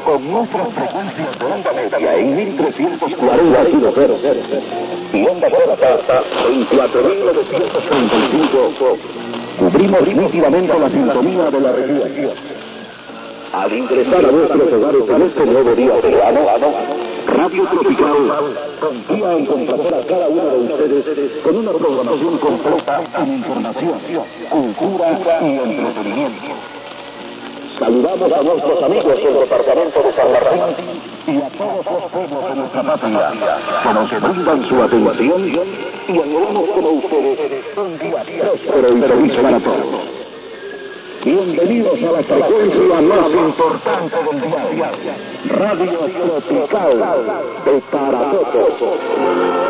con nuestras frecuencias de onda media en 1340 kHz y onda corta en 4935, cubrimos nítidamente la sintonía de la región. Al ingresar a nuestros hogares en este nuevo día de verano, Radio Tropical confía en complacer a cada uno de ustedes con una programación completa en información, cultura y entretenimiento. Saludamos a nuestros amigos del departamento de San Martín y a todos los pueblos de nuestra patria que nos brindan su atención y anhelamos como ustedes un día próspero y feliz para todos. Bienvenidos a la frecuencia más importante del día, Radio Tropical de para todos.